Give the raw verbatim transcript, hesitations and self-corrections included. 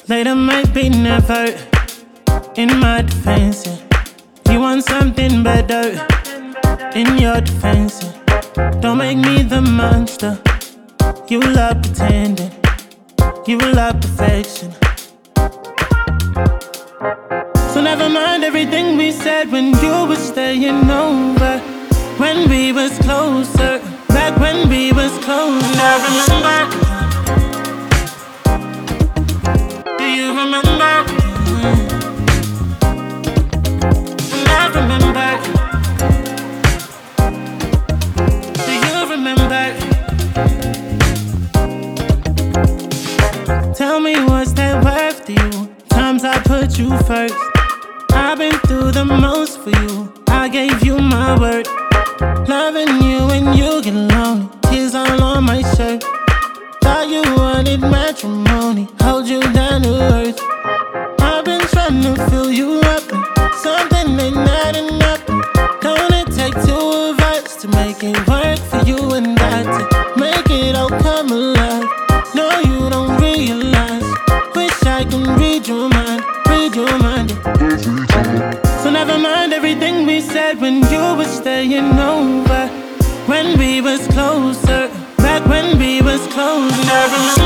Later might be never. In my defense, yeah. You want something better. In your defense, yeah. Don't make me the monster. You love pretending. You love perfection. So never mind everything we said when you were staying over. When we was closer. Back when we was closer. I remember. Do you remember? And I remember. Do you remember? Tell me, what's that worth to you? Times I put you first. I've been through the most for you. I gave you my word. Loving you when you get lonely. Tears all on my shirt. Thought you wanted matrimony. Hold you down to earth. I've been trying to fill you up, and something ain't not enough. Don't it take two of us to make it work for you and I, to make it all come alive? No, you don't realize. Wish I could read your mind, read your mind. So never mind everything we said when you were staying over. When we was closer, back when we was closer. I remember.